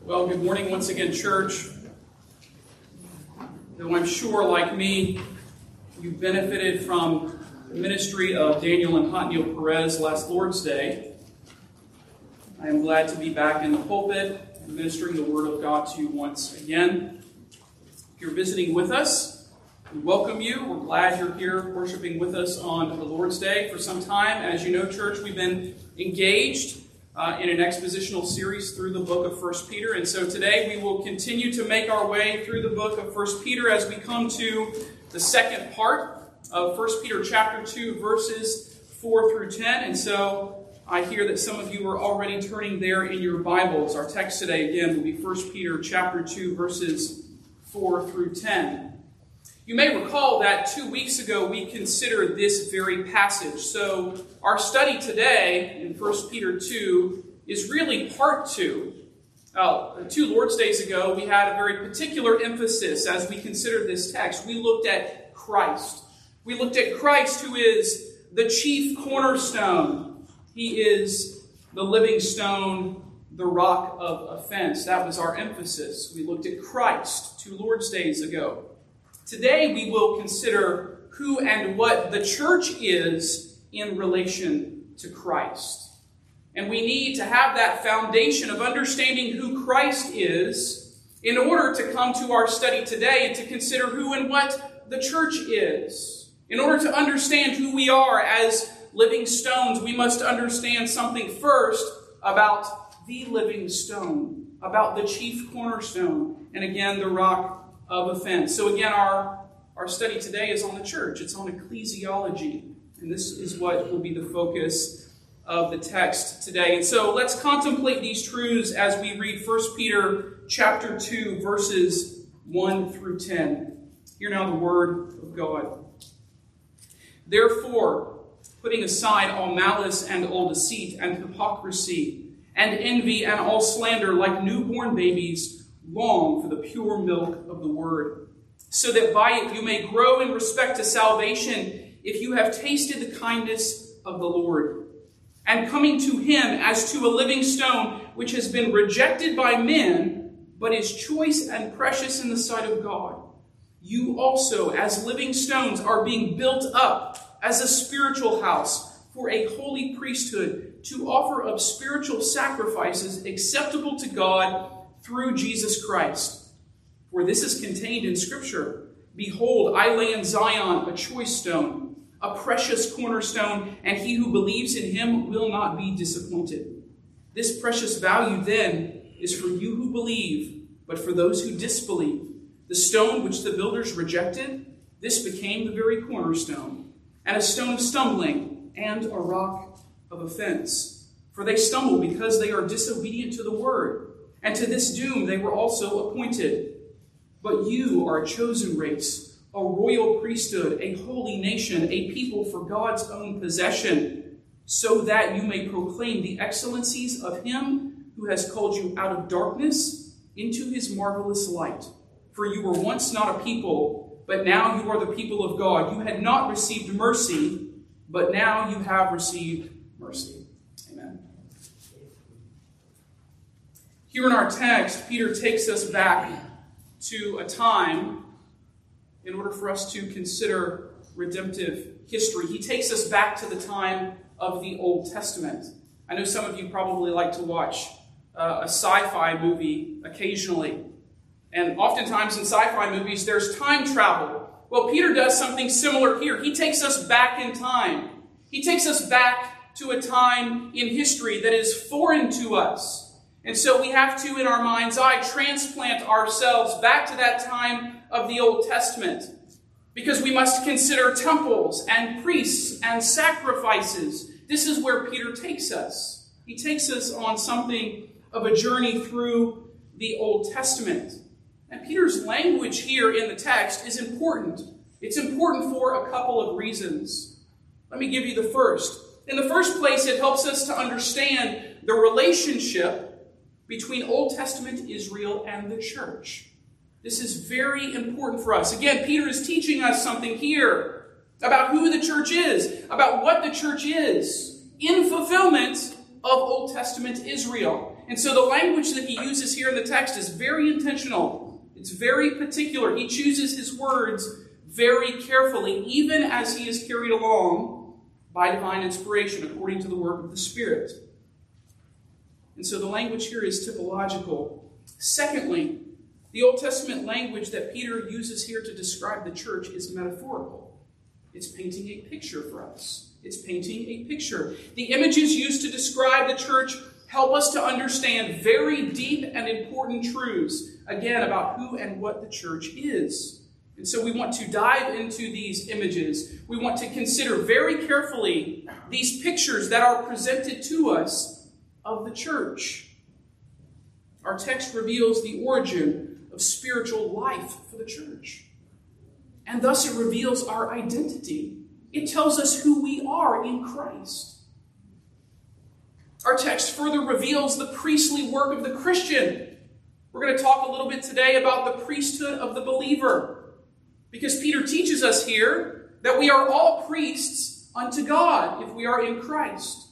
Well, good morning once again, church. Though I'm sure, like me, you benefited from the ministry of Daniel and Hotnil Perez last Lord's Day, I am glad to be back in the pulpit and ministering the Word of God to you once again. If you're visiting with us, we welcome you. We're glad you're here worshiping with us on the Lord's Day. For some time, as you know, church, we've been engaged in an expositional series through the book of 1 Peter. And so today we will continue to make our way through the book of 1 Peter as we come to the second part of 1 Peter chapter 2, verses 4 through 10. And so I hear that some of you are already turning there in your Bibles. Our text today, again, will be 1 Peter chapter 2, verses 4 through 10. You may recall that 2 weeks ago we considered this very passage. So our study today in 1 Peter 2 is really part 2. 2 Lord's Days ago we had a very particular emphasis as we considered this text. We looked at Christ. We looked at Christ, who is the chief cornerstone. He is the living stone, the rock of offense. That was our emphasis. We looked at Christ 2 Lord's Days ago. Today we will consider who and what the church is in relation to Christ. And we need to have that foundation of understanding who Christ is in order to come to our study today and to consider who and what the church is. In order to understand who we are as living stones, we must understand something first about the living stone, about the chief cornerstone, and again, the rock of offense. So again, our study today is on the church. It's on ecclesiology. And this is what will be the focus of the text today. And so let's contemplate these truths as we read 1 Peter chapter 2, verses 1 through 10. Hear now the word of God. Therefore, putting aside all malice and all deceit and hypocrisy and envy and all slander, like newborn babies, long for the pure milk of the word, so that by it you may grow in respect to salvation, if you have tasted the kindness of the Lord, and coming to him as to a living stone, which has been rejected by men, but is choice and precious in the sight of God. You also, as living stones, are being built up as a spiritual house for a holy priesthood, to offer up spiritual sacrifices acceptable to God through Jesus Christ. For this is contained in Scripture. Behold, I lay in Zion a choice stone, a precious cornerstone, and he who believes in him will not be disappointed. This precious value then is for you who believe, but for those who disbelieve. The stone which the builders rejected, this became the very cornerstone, and a stone of stumbling, and a rock of offense. For they stumble because they are disobedient to the word, and to this doom they were also appointed. But you are a chosen race, a royal priesthood, a holy nation, a people for God's own possession, so that you may proclaim the excellencies of him who has called you out of darkness into his marvelous light. For you were once not a people, but now you are the people of God. You had not received mercy, but now you have received mercy. Amen. Here in our text, Peter takes us back to a time in order for us to consider redemptive history. He takes us back to the time of the Old Testament. I know some of you probably like to watch a sci-fi movie occasionally. And oftentimes in sci-fi movies, there's time travel. Well, Peter does something similar here. He takes us back in time. He takes us back to a time in history that is foreign to us. And so we have to, in our mind's eye, transplant ourselves back to that time of the Old Testament, because we must consider temples and priests and sacrifices. This is where Peter takes us. He takes us on something of a journey through the Old Testament. And Peter's language here in the text is important. It's important for a couple of reasons. Let me give you the first. In the first place, it helps us to understand the relationship between Old Testament Israel and the church. This is very important for us. Again, Peter is teaching us something here about who the church is, about what the church is, in fulfillment of Old Testament Israel. And so the language that he uses here in the text is very intentional. It's very particular. He chooses his words very carefully, even as he is carried along by divine inspiration, according to the work of the Spirit. And so the language here is typological. Secondly, the Old Testament language that Peter uses here to describe the church is metaphorical. It's painting a picture for us. It's painting a picture. The images used to describe the church help us to understand very deep and important truths, again, about who and what the church is. And so we want to dive into these images. We want to consider very carefully these pictures that are presented to us of the church. Our text reveals the origin of spiritual life for the church. And thus it reveals our identity. It tells us who we are in Christ. Our text further reveals the priestly work of the Christian. We're going to talk a little bit today about the priesthood of the believer, because Peter teaches us here that we are all priests unto God if we are in Christ.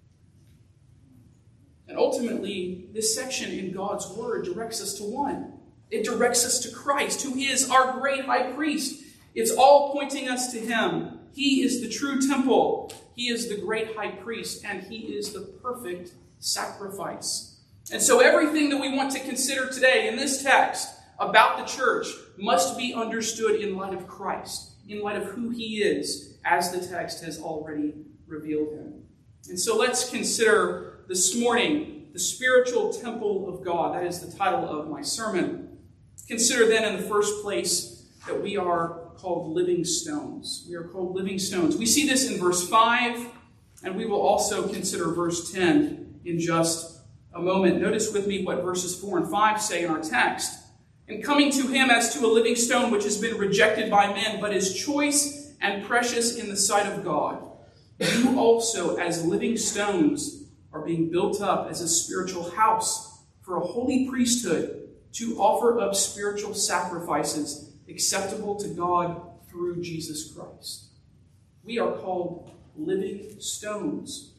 And ultimately, this section in God's Word directs us to one. It directs us to Christ, who is our great high priest. It's all pointing us to him. He is the true temple. He is the great high priest, and he is the perfect sacrifice. And so everything that we want to consider today in this text about the church must be understood in light of Christ, in light of who he is, as the text has already revealed him. And so let's consider this morning the spiritual temple of God. That is the title of my sermon. Consider then in the first place that we are called living stones. We are called living stones. We see this in verse 5, and we will also consider verse 10 in just a moment. Notice with me what verses 4 and 5 say in our text. And coming to him as to a living stone which has been rejected by men, but is choice and precious in the sight of God, you also as living stones are being built up as a spiritual house for a holy priesthood to offer up spiritual sacrifices acceptable to God through Jesus Christ. We are called living stones.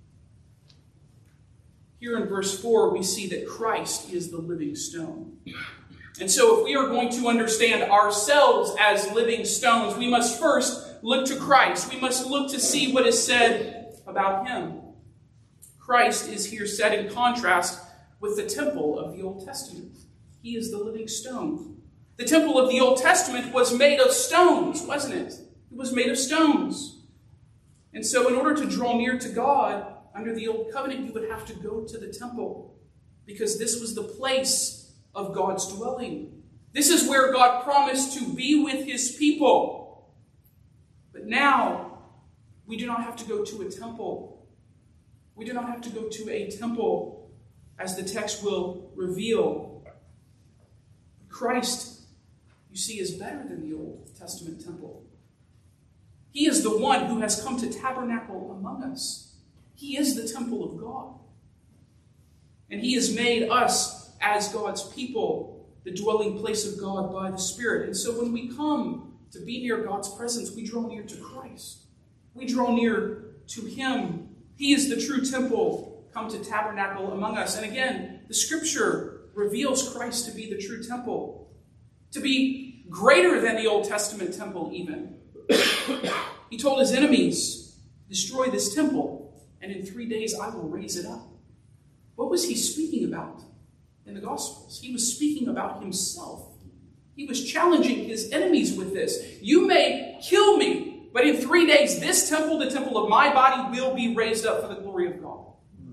Here in verse 4, we see that Christ is the living stone. And so if we are going to understand ourselves as living stones, we must first look to Christ. We must look to see what is said about him. Christ is here set in contrast with the temple of the Old Testament. He is the living stone. The temple of the Old Testament was made of stones, wasn't it? It was made of stones. And so in order to draw near to God under the Old Covenant, you would have to go to the temple, because this was the place of God's dwelling. This is where God promised to be with his people. But now, we do not have to go to a temple. We do not have to go to a temple, as the text will reveal. Christ, you see, is better than the Old Testament temple. He is the one who has come to tabernacle among us. He is the temple of God. And he has made us, as God's people, the dwelling place of God by the Spirit. And so when we come to be near God's presence, we draw near to Christ. We draw near to him. He is the true temple, come to tabernacle among us. And again, the Scripture reveals Christ to be the true temple, to be greater than the Old Testament temple even. He told his enemies, destroy this temple, and in 3 days I will raise it up. What was he speaking about in the Gospels? He was speaking about himself. He was challenging his enemies with this. You may kill me, but in 3 days this temple, the temple of my body, will be raised up for the glory of God.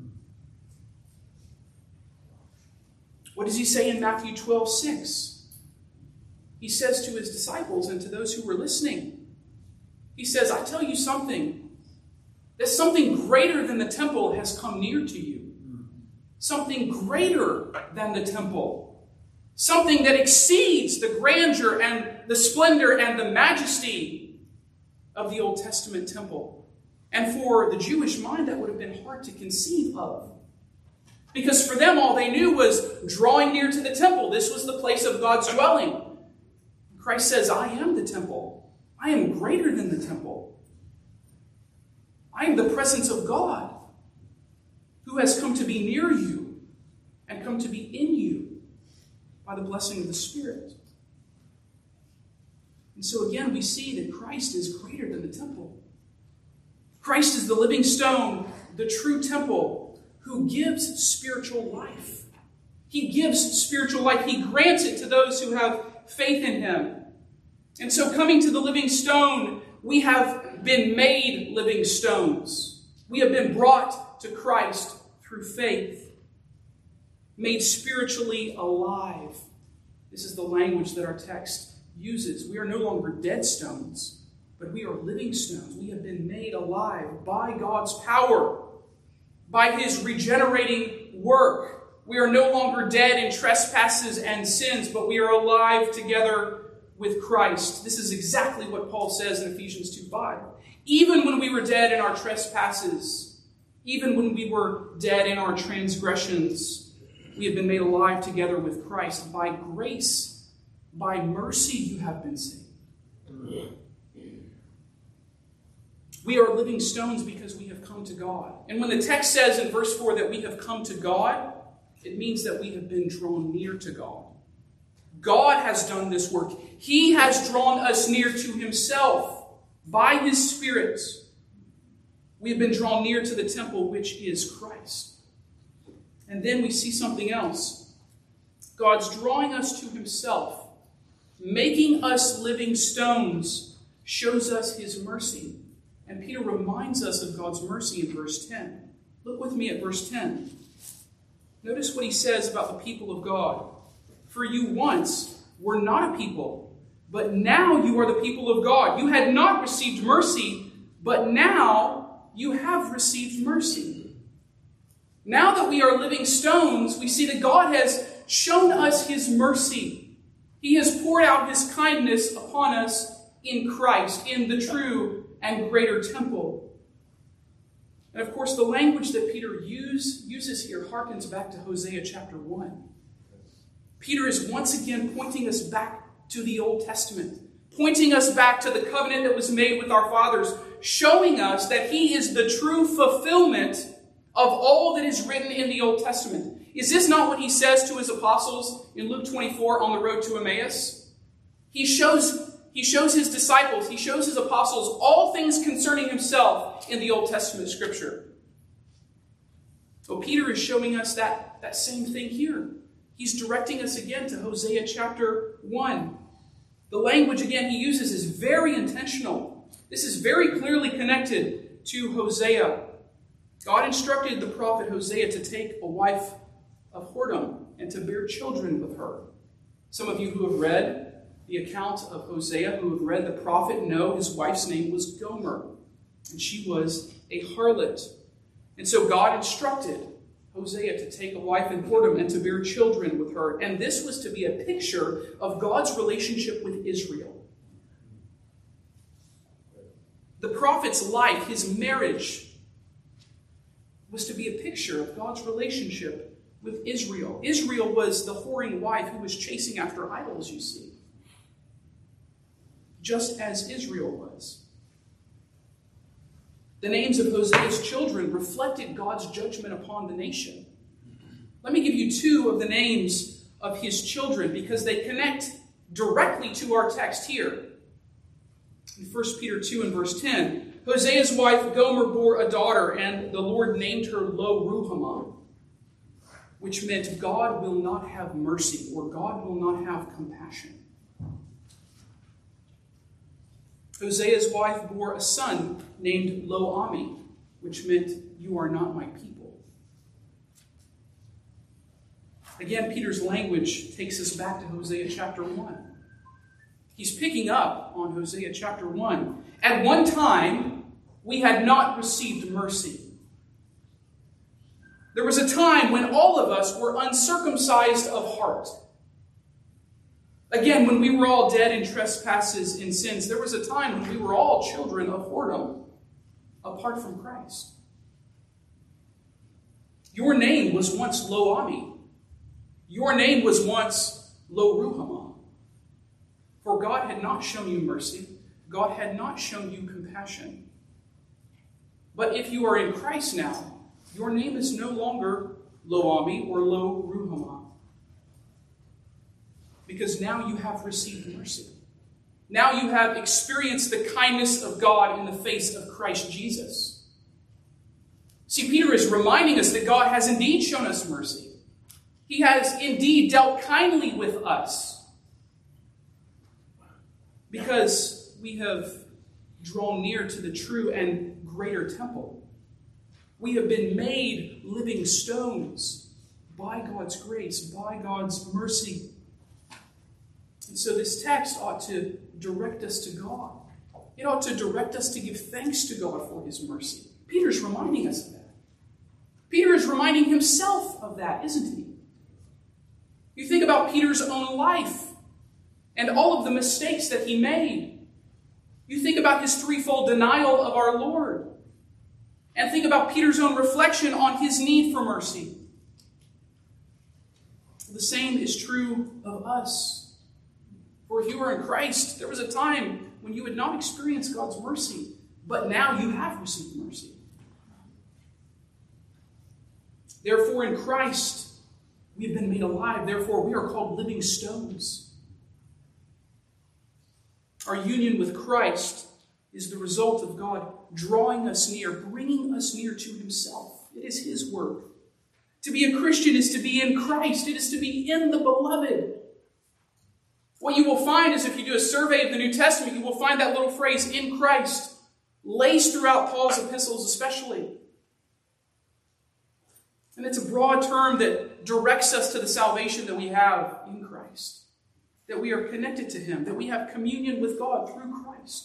What does he say in Matthew 12:6? He says to his disciples and to those who were listening, he says, I tell you something, that something greater than the temple has come near to you. Something greater than the temple. Something that exceeds the grandeur and the splendor and the majesty of the Old Testament temple. And for the Jewish mind, that would have been hard to conceive of. Because for them, all they knew was drawing near to the temple. This was the place of God's dwelling. Christ says, I am the temple. I am greater than the temple. I am the presence of God, who who has come to be near you and come to be in you by the blessing of the Spirit. And so again, we see that Christ is greater than the temple. Christ is the living stone, the true temple, who gives spiritual life. He gives spiritual life. He grants it to those who have faith in him. And so coming to the living stone, we have been made living stones. We have been brought to Christ through faith, made spiritually alive. This is the language that our text uses. We are no longer dead stones, but we are living stones. We have been made alive by God's power, by his regenerating work. We are no longer dead in trespasses and sins, but we are alive together with Christ. This is exactly what Paul says in Ephesians 2:5. Even when we were dead in our trespasses, even when we were dead in our transgressions, we have been made alive together with Christ. By grace, by mercy, you have been saved. We are living stones because we have come to God. And when the text says in verse 4 that we have come to God, it means that we have been drawn near to God. God has done this work. He has drawn us near to himself by his Spirit. We have been drawn near to the temple, which is Christ. And then we see something else. God's drawing us to himself, making us living stones, shows us his mercy. And Peter reminds us of God's mercy in verse 10. Look with me at verse 10. Notice what he says about the people of God. For you once were not a people, but now you are the people of God. You had not received mercy, but now you have received mercy. Now that we are living stones, we see that God has shown us his mercy. He has poured out his kindness upon us in Christ, in the true and greater temple. And of course, the language that Peter uses here harkens back to Hosea chapter 1. Peter is once again pointing us back to the Old Testament, pointing us back to the covenant that was made with our fathers, showing us that he is the true fulfillment of all that is written in the Old Testament. Is this not what he says to his apostles in Luke 24 on the road to Emmaus? He shows his disciples, he shows his apostles all things concerning himself in the Old Testament scripture. So Peter is showing us that same thing here. He's directing us again to Hosea chapter 1. The language, again, he uses is very intentional. This is very clearly connected to Hosea. God instructed the prophet Hosea to take a wife of whoredom and to bear children with her. Some of you who have read the account of Hosea, who have read the prophet, know his wife's name was Gomer, and she was a harlot. And so God instructed Hosea to take a wife in whoredom and to bear children with her. And this was to be a picture of God's relationship with Israel. The prophet's life, his marriage, was to be a picture of God's relationship with Israel. Israel was the whoring wife who was chasing after idols, you see. Just as Israel was. The names of Hosea's children reflected God's judgment upon the nation. Let me give you two of the names of his children because they connect directly to our text here. In 1 Peter 2 and verse 10, Hosea's wife Gomer bore a daughter, and the Lord named her Lo-Ruhamah, which meant God will not have mercy, or God will not have compassion. Hosea's wife bore a son named Lo-Ami, which meant you are not my people. Again, Peter's language takes us back to Hosea chapter 1. He's picking up on Hosea chapter 1. At one time, we had not received mercy. There was a time when all of us were uncircumcised of heart. Again, when we were all dead in trespasses and sins, there was a time when we were all children of whoredom, apart from Christ. Your name was once Lo-Ami. Your name was once Lo-Ruhamah. For God had not shown you mercy. God had not shown you compassion. But if you are in Christ now, your name is no longer Lo-Ami or Lo-Ruhamah. Because now you have received mercy. Now you have experienced the kindness of God in the face of Christ Jesus. See, Peter is reminding us that God has indeed shown us mercy. He has indeed dealt kindly with us. Because we have drawn near to the true and greater temple. We have been made living stones by God's grace, by God's mercy. And so this text ought to direct us to God. It ought to direct us to give thanks to God for his mercy. Peter's reminding us of that. Peter is reminding himself of that, isn't he? You think about Peter's own life and all of the mistakes that he made. You think about his threefold denial of our Lord. And think about Peter's own reflection on his need for mercy. The same is true of us. For if you were in Christ, there was a time when you had not experienced God's mercy, but now you have received mercy. Therefore, in Christ, we have been made alive. Therefore, we are called living stones. Our union with Christ is the result of God drawing us near, bringing us near to himself. It is his work. To be a Christian is to be in Christ. It is to be in the beloved. What you will find is if you do a survey of the New Testament, you will find that little phrase, in Christ, laced throughout Paul's epistles especially. And it's a broad term that directs us to the salvation that we have in Christ. That we are connected to him, that we have communion with God through Christ.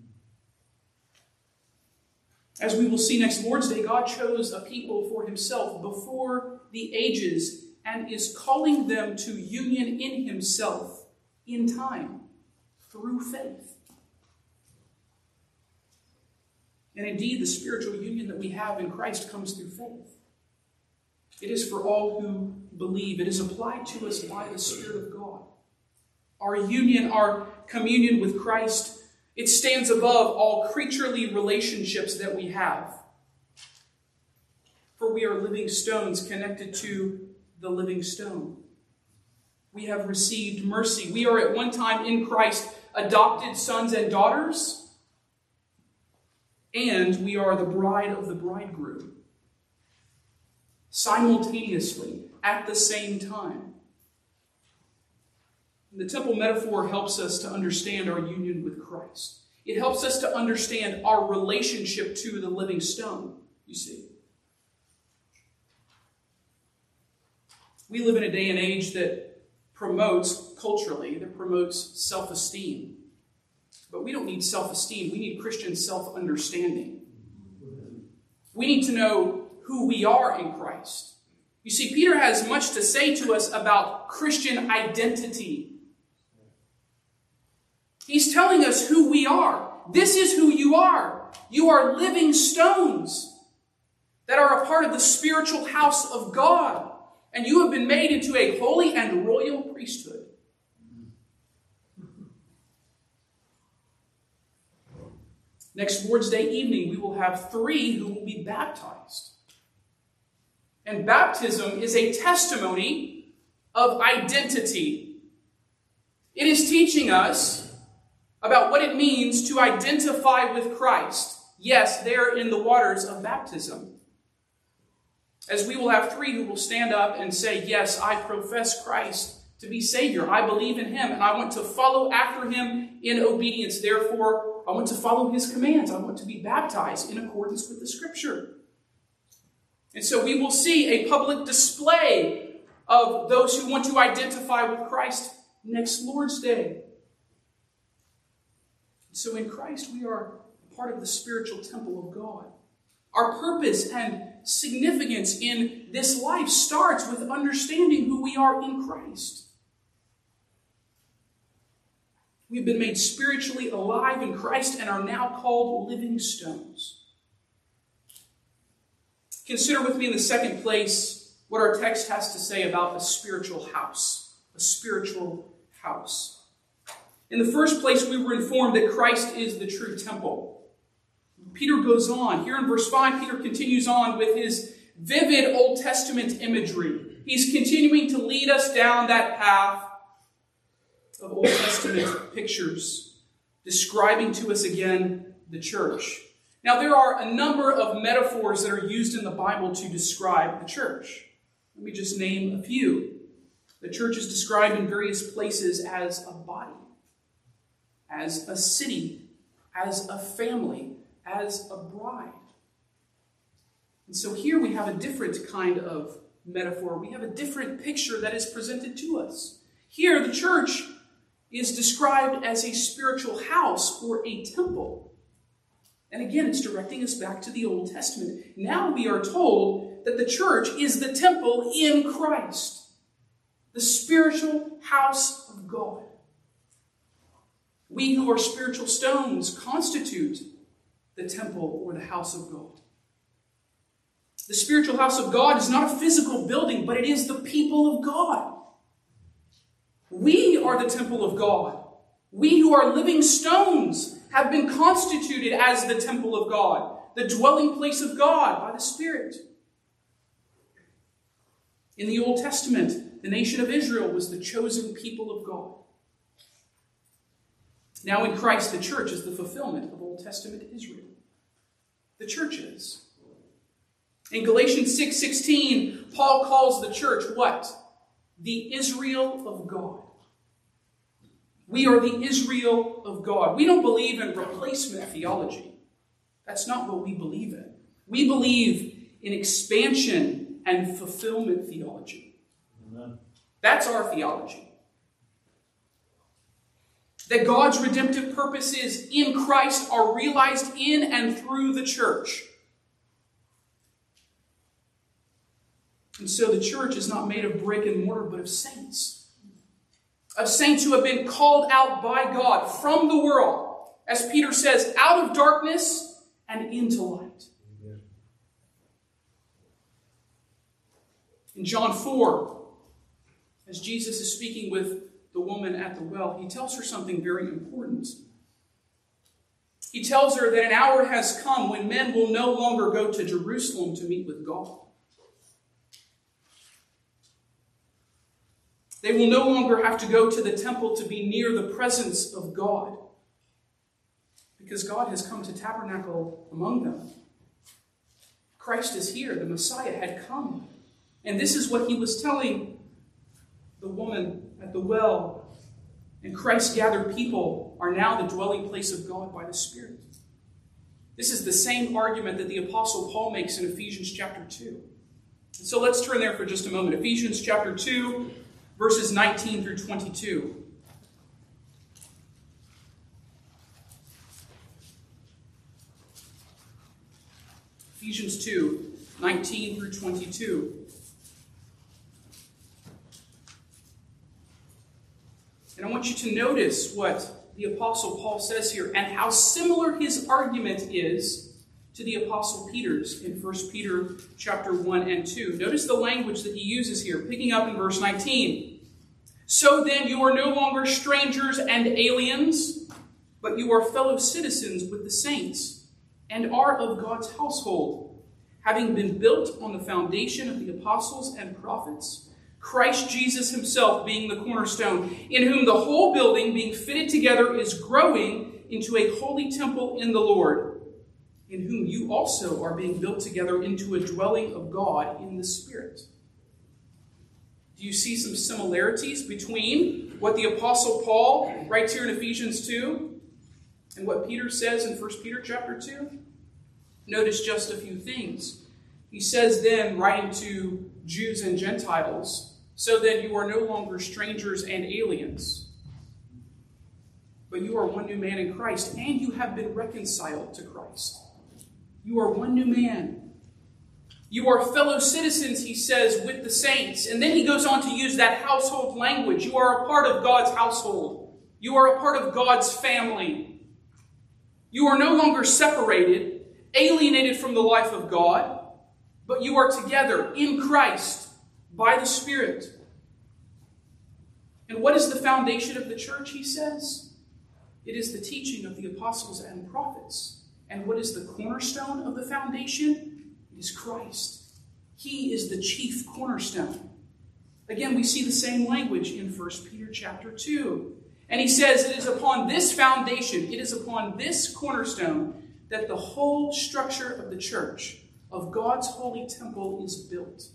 As we will see next Lord's Day, God chose a people for himself before the ages and is calling them to union in himself in time through faith. And indeed, the spiritual union that we have in Christ comes through faith. It is for all who believe. It is applied to us by the Spirit of God. Our union, our communion with Christ, it stands above all creaturely relationships that we have. For we are living stones connected to the living stone. We have received mercy. We are at one time in Christ adopted sons and daughters, and we are the bride of the bridegroom. Simultaneously, at the same time. The temple metaphor helps us to understand our union with Christ. It helps us to understand our relationship to the living stone, you see. We live in a day and age that promotes, culturally, that promotes self-esteem. But we don't need self-esteem. We need Christian self-understanding. We need to know who we are in Christ. You see, Peter has much to say to us about Christian identity. He's telling us who we are. This is who you are. You are living stones that are a part of the spiritual house of God. And you have been made into a holy and royal priesthood. Next Lord's Day evening, we will have 3 who will be baptized. And baptism is a testimony of identity. It is teaching us about what it means to identify with Christ. Yes, there in the waters of baptism. As we will have 3 who will stand up and say, yes, I profess Christ to be Savior. I believe in him, and I want to follow after him in obedience. Therefore, I want to follow his commands. I want to be baptized in accordance with the Scripture. And so we will see a public display of those who want to identify with Christ next Lord's Day. So in Christ, we are part of the spiritual temple of God. Our purpose and significance in this life starts with understanding who we are in Christ. We've been made spiritually alive in Christ and are now called living stones. Consider with me in the second place what our text has to say about a spiritual house. A spiritual house. In the first place, we were informed that Christ is the true temple. Peter goes on. Here in verse 5, Peter continues on with his vivid Old Testament imagery. He's continuing to lead us down that path of Old Testament pictures, describing to us again the church. Now, there are a number of metaphors that are used in the Bible to describe the church. Let me just name a few. The church is described in various places as a body, as a city, as a family, as a bride. And so here we have a different kind of metaphor. We have a different picture that is presented to us. Here, the church is described as a spiritual house or a temple. And again, it's directing us back to the Old Testament. Now we are told that the church is the temple in Christ, the spiritual house of God. We who are spiritual stones constitute the temple or the house of God. The spiritual house of God is not a physical building, but it is the people of God. We are the temple of God. We who are living stones have been constituted as the temple of God, the dwelling place of God by the Spirit. In the Old Testament, the nation of Israel was the chosen people of God. Now in Christ, the church is the fulfillment of Old Testament Israel. The church is. In Galatians 6:16, Paul calls the church what? The Israel of God. We are the Israel of God. We don't believe in replacement theology. That's not what we believe in. We believe in expansion and fulfillment theology. Amen. That's our theology. That God's redemptive purposes in Christ are realized in and through the church. And so the church is not made of brick and mortar, but of saints. Of saints who have been called out by God from the world, as Peter says, out of darkness and into light. Amen. In John 4, as Jesus is speaking with the woman at the well, he tells her something very important. He tells her that an hour has come when men will no longer go to Jerusalem to meet with God. They will no longer have to go to the temple to be near the presence of God, because God has come to tabernacle among them. Christ is here. The Messiah had come. And this is what he was telling the woman at the well. And Christ-gathered people are now the dwelling place of God by the Spirit. This is the same argument that the Apostle Paul makes in Ephesians chapter 2. So let's turn there for just a moment. Ephesians chapter 2, verses 19 through 22. Ephesians 2, 19 through 22. And I want you to notice what the Apostle Paul says here and how similar his argument is to the Apostle Peter's in 1 Peter chapter 1 and 2. Notice the language that he uses here, picking up in verse 19. So then you are no longer strangers and aliens, but you are fellow citizens with the saints and are of God's household, having been built on the foundation of the apostles and prophets, Christ Jesus himself being the cornerstone, in whom the whole building being fitted together is growing into a holy temple in the Lord, in whom you also are being built together into a dwelling of God in the Spirit. Do you see some similarities between what the Apostle Paul writes here in Ephesians 2 and what Peter says in 1 Peter chapter 2? Notice just a few things. He says then, writing to Jews and Gentiles, so that you are no longer strangers and aliens, but you are one new man in Christ, and you have been reconciled to Christ. You are one new man. You are fellow citizens, he says, with the saints. And then he goes on to use that household language. You are a part of God's household. You are a part of God's family. You are no longer separated, alienated from the life of God, but you are together in Christ by the Spirit. And what is the foundation of the church, he says? It is the teaching of the apostles and prophets. And what is the cornerstone of the foundation? It is Christ. He is the chief cornerstone. Again, we see the same language in 1 Peter chapter 2. And he says it is upon this foundation, it is upon this cornerstone that the whole structure of the church, of God's holy temple, is built.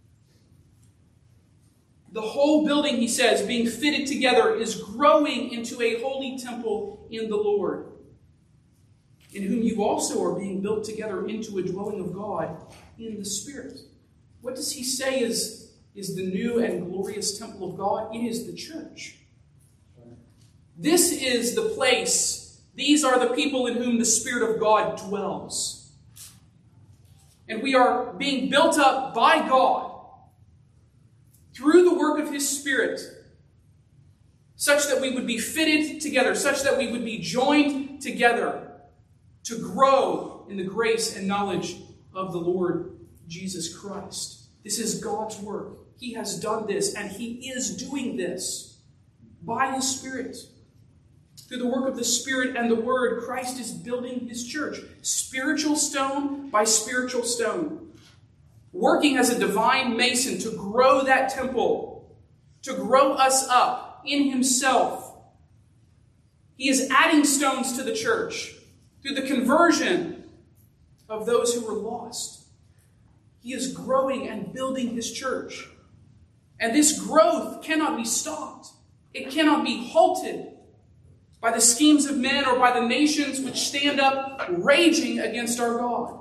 The whole building, he says, being fitted together is growing into a holy temple in the Lord, in whom you also are being built together into a dwelling of God in the Spirit. What does he say is the new and glorious temple of God? It is the church. This is the place. These are the people in whom the Spirit of God dwells. And we are being built up by God through the work of his Spirit, such that we would be fitted together, such that we would be joined together to grow in the grace and knowledge of the Lord Jesus Christ. This is God's work. He has done this, and he is doing this by his Spirit. Through the work of the Spirit and the Word, Christ is building his church, spiritual stone by spiritual stone, working as a divine mason to grow that temple, to grow us up in himself. He is adding stones to the church through the conversion of those who were lost. He is growing and building his church. And this growth cannot be stopped. It cannot be halted by the schemes of men or by the nations which stand up raging against our God.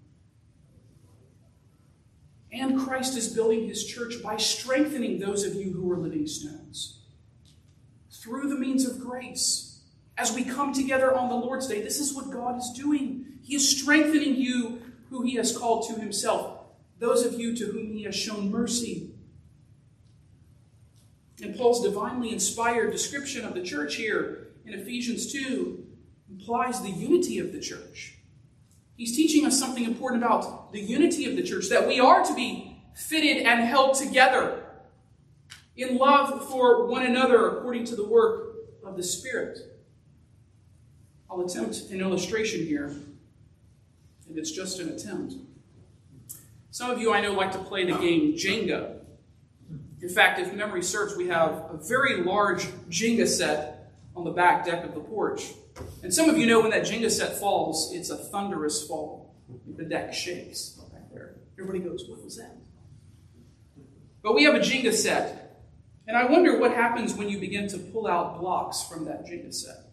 And Christ is building his church by strengthening those of you who are living stones through the means of grace. As we come together on the Lord's Day, this is what God is doing. He is strengthening you who he has called to himself, those of you to whom he has shown mercy. And Paul's divinely inspired description of the church here in Ephesians 2 implies the unity of the church. He's teaching us something important about the unity of the church, that we are to be fitted and held together in love for one another according to the work of the Spirit. I'll attempt an illustration here, and it's just an attempt. Some of you I know like to play the game Jenga. In fact, if memory serves, we have a very large Jenga set on the back deck of the porch. And some of you know when that Jenga set falls, it's a thunderous fall. The deck shakes back there. Everybody goes, what was that? But we have a Jenga set. And I wonder what happens when you begin to pull out blocks from that Jenga set.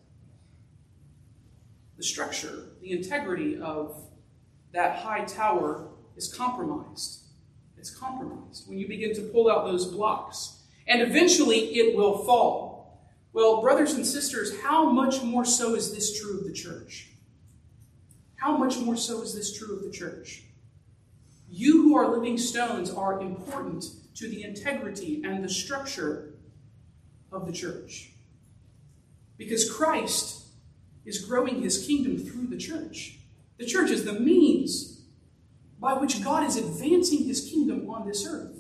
The structure, the integrity of that high tower is compromised. It's compromised when you begin to pull out those blocks. And eventually it will fall. Well, brothers and sisters, how much more so is this true of the church? How much more so is this true of the church? You who are living stones are important to the integrity and the structure of the church. Because Christ is growing his kingdom through the church. The church is the means by which God is advancing his kingdom on this earth.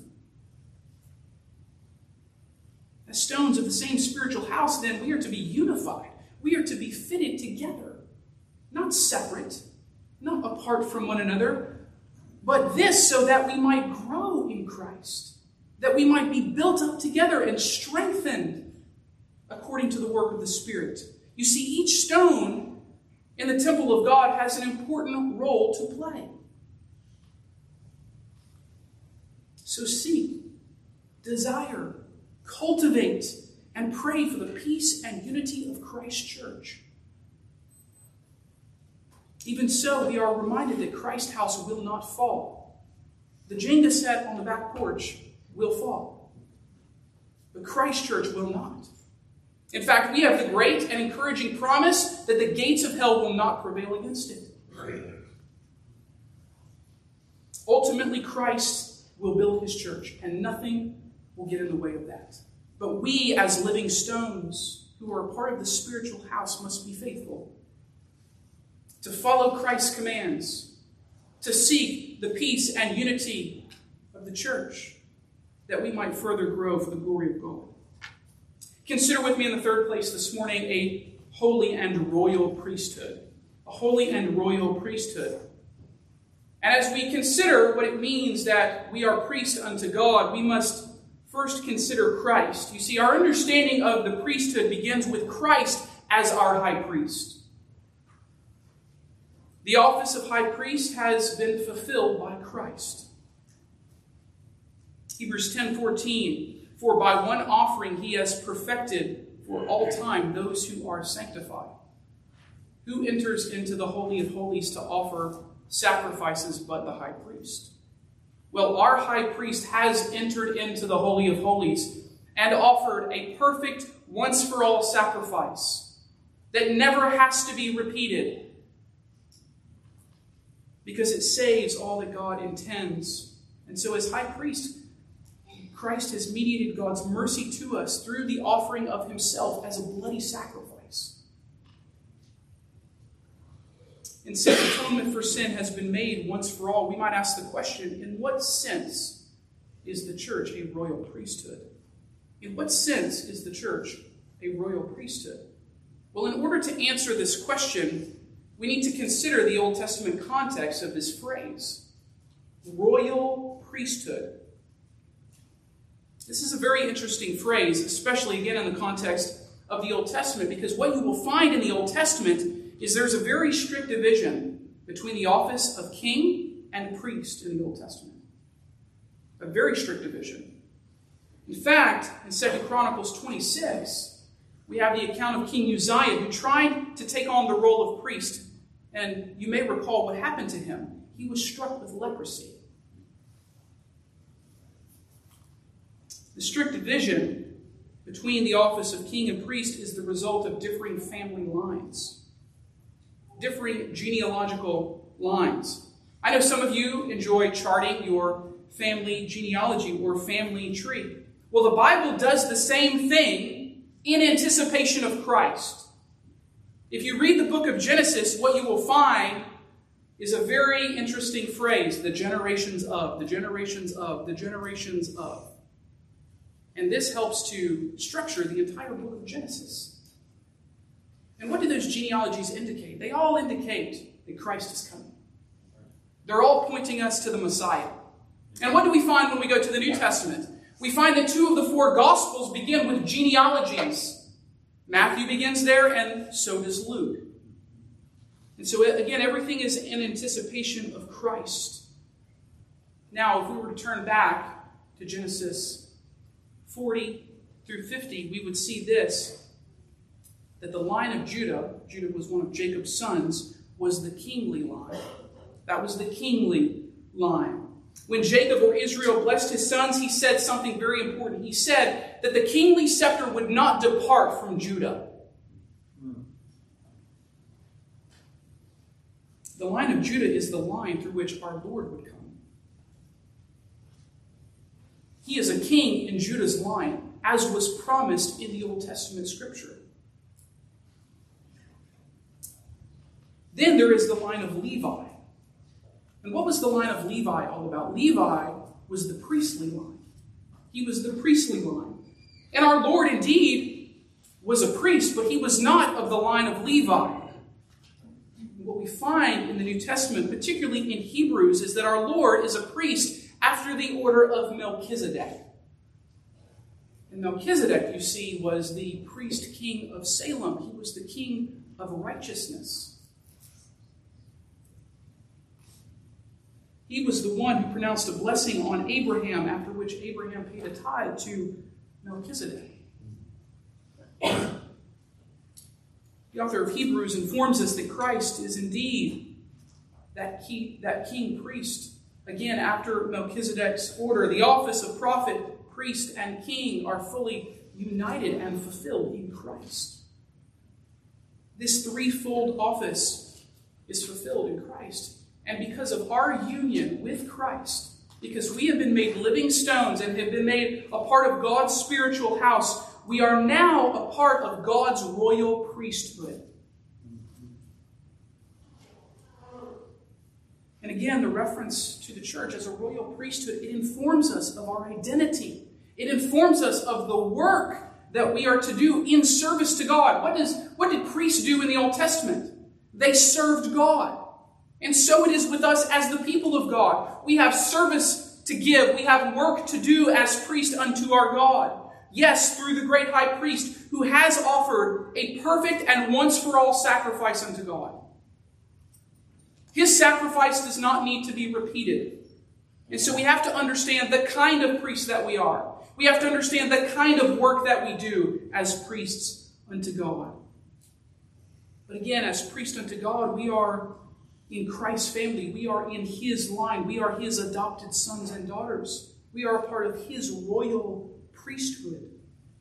As stones of the same spiritual house, then, we are to be unified. We are to be fitted together. Not separate, not apart from one another, but this so that we might grow in Christ, that we might be built up together and strengthened according to the work of the Spirit. You see, each stone in the temple of God has an important role to play. So seek, desire, cultivate, and pray for the peace and unity of Christ's church. Even so, we are reminded that Christ's house will not fall. The Jenga set on the back porch will fall. But Christ's church will not. In fact, we have the great and encouraging promise that the gates of hell will not prevail against it. Ultimately, Christ will build his church, and nothing will get in the way of that. But we, as living stones who are a part of the spiritual house, must be faithful to follow Christ's commands, to seek the peace and unity of the church, that we might further grow for the glory of God. Consider with me in the third place this morning a holy and royal priesthood. A holy and royal priesthood. And as we consider what it means that we are priests unto God, we must first consider Christ. You see, our understanding of the priesthood begins with Christ as our high priest. The office of high priest has been fulfilled by Christ. Hebrews 10:14, for by one offering he has perfected for all time those who are sanctified. Who enters into the Holy of Holies to offer sacrifices but the high priest? Well, our high priest has entered into the Holy of Holies and offered a perfect once-for-all sacrifice that never has to be repeated because it saves all that God intends. And so as high priest, Christ has mediated God's mercy to us through the offering of himself as a bloody sacrifice. And since atonement for sin has been made once for all, we might ask the question, in what sense is the church a royal priesthood? In what sense is the church a royal priesthood? Well, in order to answer this question, we need to consider the Old Testament context of this phrase, royal priesthood. This is a very interesting phrase, especially again in the context of the Old Testament, because what you will find in the Old Testament is there's a very strict division between the office of king and priest in the Old Testament. A very strict division. In fact, in 2 Chronicles 26, we have the account of King Uzziah who tried to take on the role of priest. And you may recall what happened to him. He was struck with leprosy. The strict division between the office of king and priest is the result of differing family lines, differing genealogical lines. I know some of you enjoy charting your family genealogy or family tree. Well, the Bible does the same thing in anticipation of Christ. If you read the book of Genesis, what you will find is a very interesting phrase, the generations of, the generations of, the generations of. And this helps to structure the entire book of Genesis. And what do those genealogies indicate? They all indicate that Christ is coming. They're all pointing us to the Messiah. And what do we find when we go to the New Testament? We find that 2 of the 4 Gospels begin with genealogies. Matthew begins there, and so does Luke. And so, again, everything is in anticipation of Christ. Now, if we were to turn back to Genesis 40 through 50, we would see this, that the line of Judah was one of Jacob's sons, was the kingly line. That was the kingly line. When Jacob or Israel blessed his sons, he said something very important. He said that the kingly scepter would not depart from Judah. The line of Judah is the line through which our Lord would come. He is a king in Judah's line, as was promised in the Old Testament scripture. Then there is the line of Levi. And what was the line of Levi all about? Levi was the priestly line. He was the priestly line. And our Lord indeed was a priest, but he was not of the line of Levi. What we find in the New Testament, particularly in Hebrews, is that our Lord is a priest after the order of Melchizedek. And Melchizedek, you see, was the priest king of Salem. He was the king of righteousness. He was the one who pronounced a blessing on Abraham, after which Abraham paid a tithe to Melchizedek. The author of Hebrews informs us that Christ is indeed that king priest. Again, after Melchizedek's order, the office of prophet, priest, and king are fully united and fulfilled in Christ. This threefold office is fulfilled in Christ. And because of our union with Christ, because we have been made living stones and have been made a part of God's spiritual house, we are now a part of God's royal priesthood. And again, the reference to the church as a royal priesthood, it informs us of our identity. It informs us of the work that we are to do in service to God. What did priests do in the Old Testament? They served God. And so it is with us as the people of God. We have service to give. We have work to do as priests unto our God. Yes, through the great high priest who has offered a perfect and once-for-all sacrifice unto God. His sacrifice does not need to be repeated. And so we have to understand the kind of priests that we are. We have to understand the kind of work that we do as priests unto God. But again, as priests unto God, we are in Christ's family. We are in His line. We are His adopted sons and daughters. We are a part of His royal priesthood.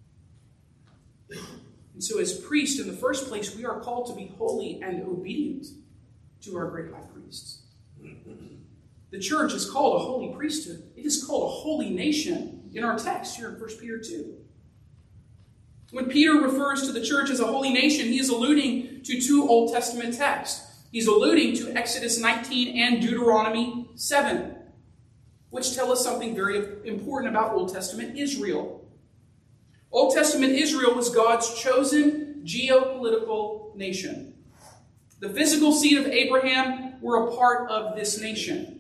And so as priests, in the first place, we are called to be holy and obedient to our great high priests. The church is called a holy priesthood. It is called a holy nation in our text here in 1 Peter 2. When Peter refers to the church as a holy nation, he is alluding to two Old Testament texts. He's alluding to Exodus 19 and Deuteronomy 7, which tell us something very important about Old Testament Israel. Old Testament Israel was God's chosen geopolitical nation. The physical seed of Abraham were a part of this nation.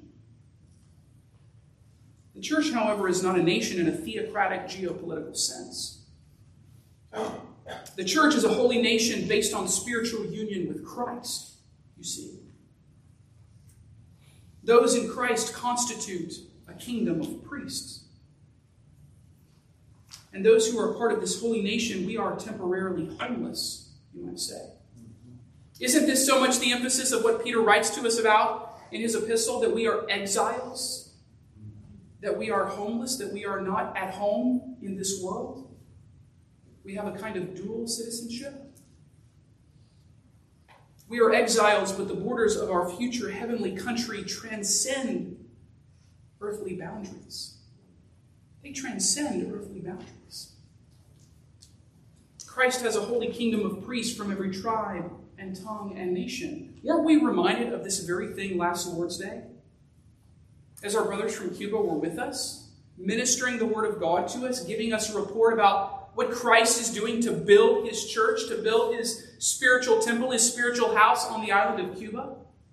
The church, however, is not a nation in a theocratic geopolitical sense. The church is a holy nation based on spiritual union with Christ, you see. Those in Christ constitute a kingdom of priests. And those who are part of this holy nation, we are temporarily homeless, you might say. Isn't this so much the emphasis of what Peter writes to us about in his epistle, that we are exiles, that we are homeless, that we are not at home in this world? We have a kind of dual citizenship. We are exiles, but the borders of our future heavenly country transcend earthly boundaries. They transcend earthly boundaries. Christ has a holy kingdom of priests from every tribe and tongue and nation. Weren't we reminded of this very thing last Lord's Day? As our brothers from Cuba were with us, ministering the word of God to us, giving us a report about what Christ is doing to build His church, to build His spiritual temple, His spiritual house on the island of Cuba.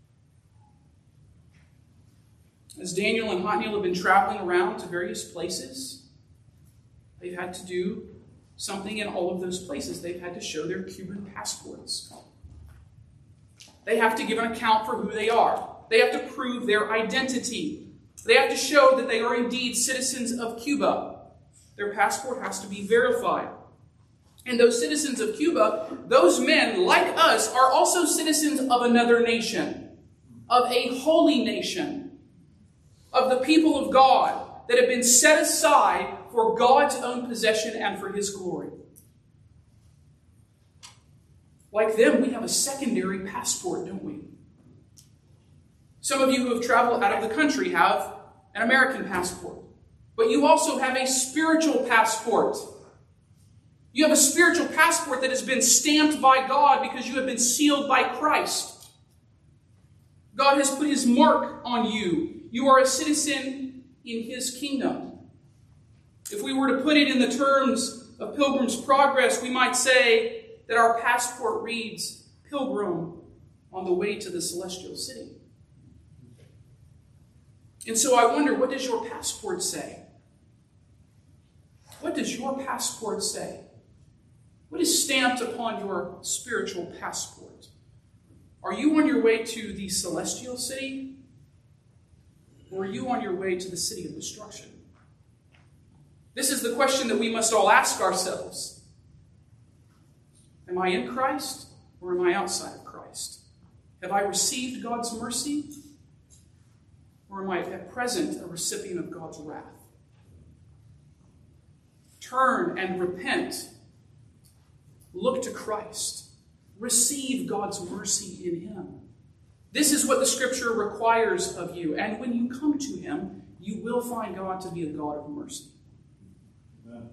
As Daniel and Hotniel have been traveling around to various places, they've had to do something in all of those places. They've had to show their Cuban passports. They have to give an account for who they are. They have to prove their identity. They have to show that they are indeed citizens of Cuba. Their passport has to be verified. And those citizens of Cuba, those men, like us, are also citizens of another nation, of a holy nation, of the people of God that have been set aside for God's own possession and for His glory. Like them, we have a secondary passport, don't we? Some of you who have traveled out of the country have an American passport. But you also have a spiritual passport. You have a spiritual passport that has been stamped by God because you have been sealed by Christ. God has put His mark on you. You are a citizen in His kingdom. If we were to put it in the terms of Pilgrim's Progress, we might say that our passport reads, "Pilgrim on the way to the celestial city." And so I wonder, what does your passport say? What does your passport say? What is stamped upon your spiritual passport? Are you on your way to the celestial city? Or are you on your way to the city of destruction? This is the question that we must all ask ourselves. Am I in Christ or am I outside of Christ? Have I received God's mercy? Or am I at present a recipient of God's wrath? Turn and repent. Look to Christ. Receive God's mercy in Him. This is what the Scripture requires of you. And when you come to Him, you will find God to be a God of mercy. Amen.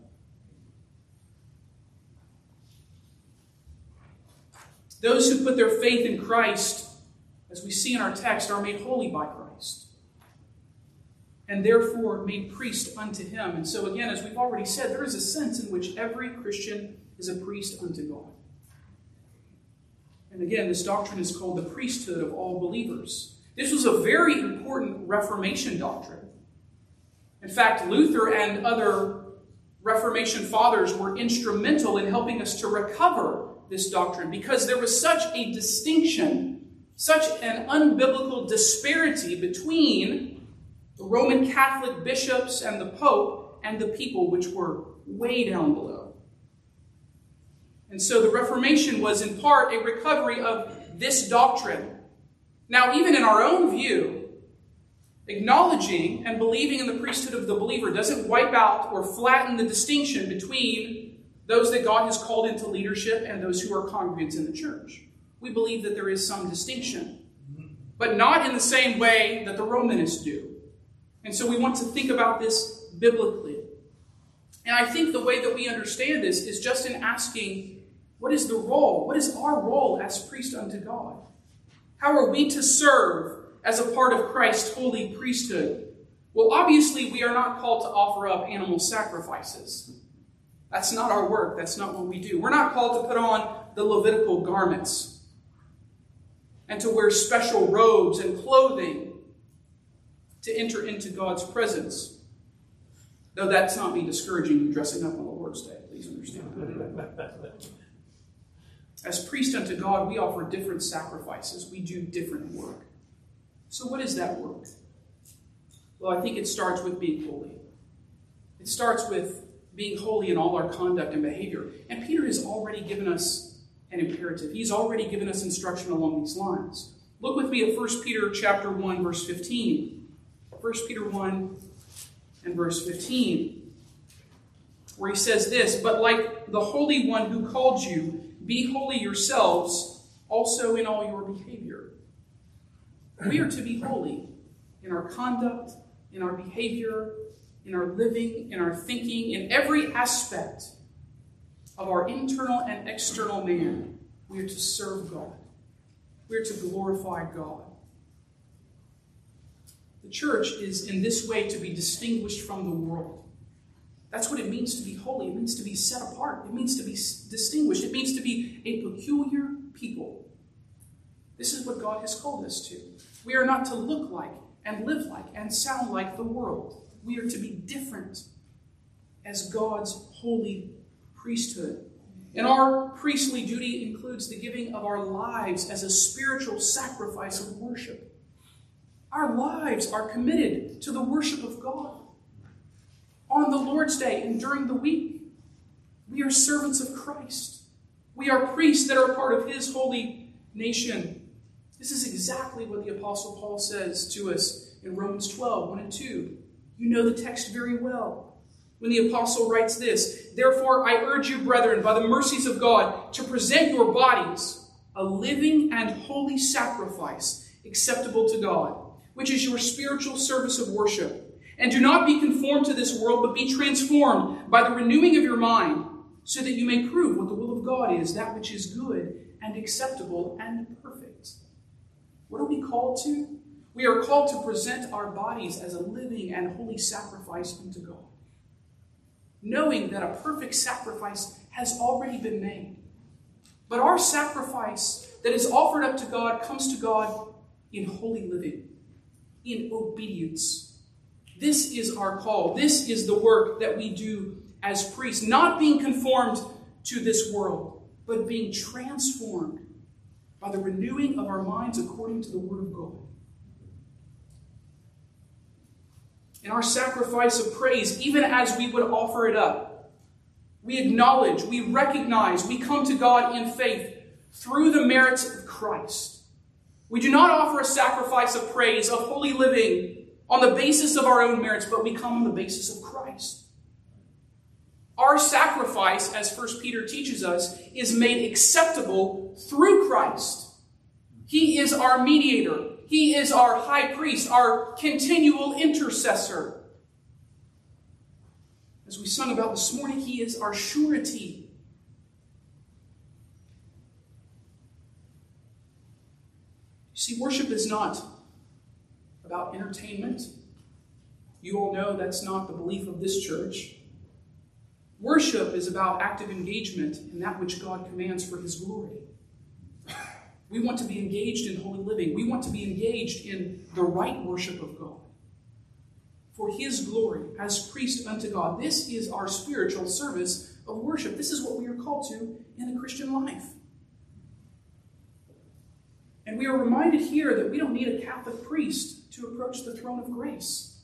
Those who put their faith in Christ, as we see in our text, are made holy by Christ, and therefore made priest unto Him. And so again, as we've already said, there is a sense in which every Christian is a priest unto God. And again, this doctrine is called the priesthood of all believers. This was a very important Reformation doctrine. In fact, Luther and other Reformation fathers were instrumental in helping us to recover this doctrine because there was such a distinction, such an unbiblical disparity between the Roman Catholic bishops and the Pope and the people, which were way down below. And so the Reformation was in part a recovery of this doctrine. Now, even in our own view, acknowledging and believing in the priesthood of the believer doesn't wipe out or flatten the distinction between those that God has called into leadership and those who are congregants in the church. We believe that there is some distinction, but not in the same way that the Romanists do. And so we want to think about this biblically. And I think the way that we understand this is just in asking, what is the role? What is our role as priest unto God? How are we to serve as a part of Christ's holy priesthood? Well, obviously, we are not called to offer up animal sacrifices. That's not our work. That's not what we do. We're not called to put on the Levitical garments and to wear special robes and clothing to enter into God's presence. Though that's not me discouraging you dressing up on the Lord's Day. Please understand that. As priest unto God, we offer different sacrifices. We do different work. So what is that work? Well, I think it starts with being holy. It starts with being holy in all our conduct and behavior. And Peter has already given us an imperative. He's already given us instruction along these lines. Look with me at 1 Peter chapter 1, verse 15. 1 Peter 1 and verse 15, where he says this, "But like the Holy One who called you, be holy yourselves also in all your behavior." We are to be holy in our conduct, in our behavior, in our living, in our thinking, in every aspect of our internal and external man. We are to serve God. We are to glorify God. The church is in this way to be distinguished from the world. That's what it means to be holy. It means to be set apart. It means to be distinguished. It means to be a peculiar people. This is what God has called us to. We are not to look like and live like and sound like the world. We are to be different as God's holy priesthood. And our priestly duty includes the giving of our lives as a spiritual sacrifice of worship. Our lives are committed to the worship of God. On the Lord's Day and during the week, we are servants of Christ. We are priests that are part of His holy nation. This is exactly what the Apostle Paul says to us in Romans 12, 1 and 2. You know the text very well. When the Apostle writes this, "Therefore I urge you, brethren, by the mercies of God, to present your bodies a living and holy sacrifice acceptable to God, which is your spiritual service of worship. And do not be conformed to this world, but be transformed by the renewing of your mind, so that you may prove what the will of God is, that which is good and acceptable and perfect." What are we called to? We are called to present our bodies as a living and holy sacrifice unto God, knowing that a perfect sacrifice has already been made. But our sacrifice that is offered up to God comes to God in holy living, in obedience. This is our call. This is the work that we do as priests, not being conformed to this world, but being transformed by the renewing of our minds according to the Word of God. In our sacrifice of praise, even as we would offer it up, we acknowledge, we recognize, we come to God in faith through the merits of Christ. We do not offer a sacrifice of praise, of holy living, on the basis of our own merits, but we come on the basis of Christ. Our sacrifice, as 1 Peter teaches us, is made acceptable through Christ. He is our mediator. He is our high priest, our continual intercessor. As we sung about this morning, He is our surety. You see, worship is not about entertainment. You all know that's not the belief of this church. Worship is about active engagement in that which God commands for His glory. We want to be engaged in holy living. We want to be engaged in the right worship of God for his glory as priest unto God. This is our spiritual service of worship. This is what we are called to in the Christian life. And we are reminded here that we don't need a Catholic priest to approach the throne of grace.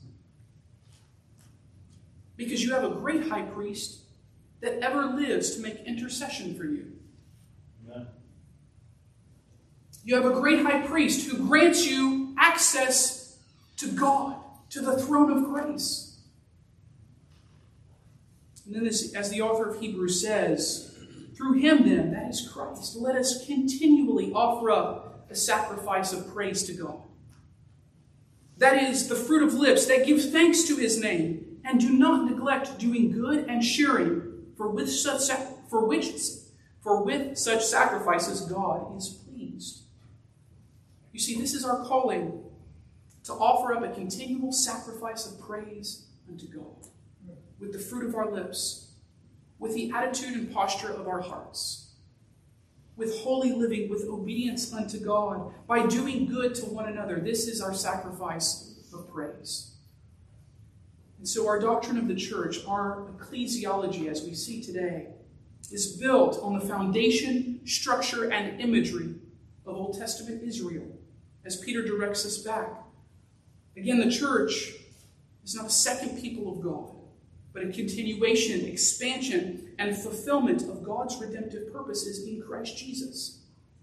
Because you have a great high priest that ever lives to make intercession for you. Amen. You have a great high priest who grants you access to God, to the throne of grace. And then as the author of Hebrews says, through him then, that is Christ, let us continually offer up a sacrifice of praise to God. That is the fruit of lips that give thanks to his name, and do not neglect doing good and sharing, for with such sacrifices God is pleased. You see, this is our calling, to offer up a continual sacrifice of praise unto God, with the fruit of our lips, with the attitude and posture of our hearts, with holy living, with obedience unto God, by doing good to one another. This is our sacrifice of praise. And so our doctrine of the church, our ecclesiology as we see today, is built on the foundation, structure, and imagery of Old Testament Israel, as Peter directs us back. Again, the church is not a second people of God, but a continuation, expansion, and fulfillment of God's redemptive purposes in Christ Jesus.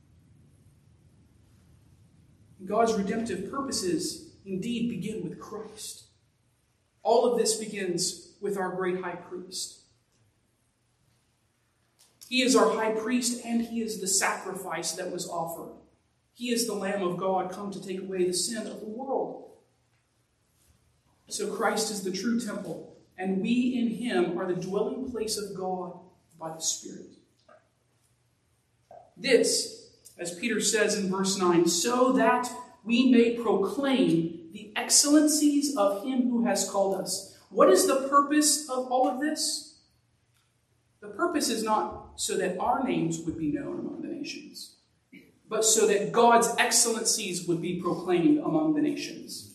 God's redemptive purposes indeed begin with Christ. All of this begins with our great high priest. He is our high priest, and he is the sacrifice that was offered. He is the Lamb of God come to take away the sin of the world. So Christ is the true temple, and we in him are the dwelling place of God by the Spirit. This, as Peter says in verse 9, so that we may proclaim the excellencies of him who has called us. What is the purpose of all of this? The purpose is not so that our names would be known among the nations, but so that God's excellencies would be proclaimed among the nations.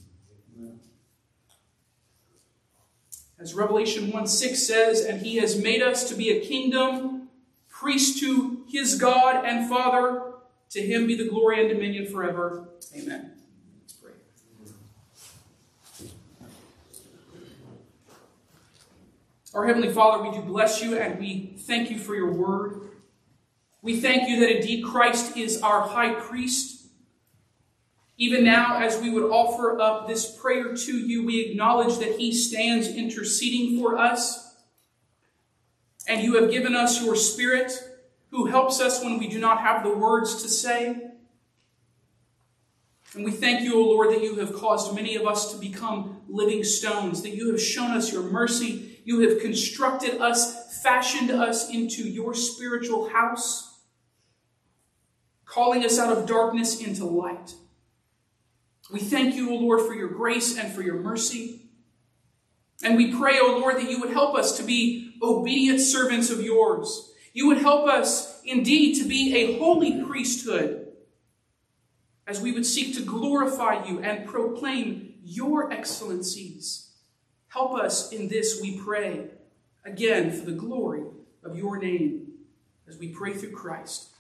As Revelation 1:6 says, and he has made us to be a kingdom, priest to his God and Father. To him be the glory and dominion forever. Amen. Let's pray. Our Heavenly Father, we do bless you and we thank you for your word. We thank you that indeed Christ is our high priest. Even now, as we would offer up this prayer to you, we acknowledge that he stands interceding for us. And you have given us your Spirit, who helps us when we do not have the words to say. And we thank you, O Lord, that you have caused many of us to become living stones, that you have shown us your mercy. You have constructed us, fashioned us into your spiritual house, calling us out of darkness into light. We thank you, O Lord, for your grace and for your mercy. And we pray, O Lord, that you would help us to be obedient servants of yours. You would help us indeed to be a holy priesthood as we would seek to glorify you and proclaim your excellencies. Help us in this, we pray, again, for the glory of your name, as we pray through Christ.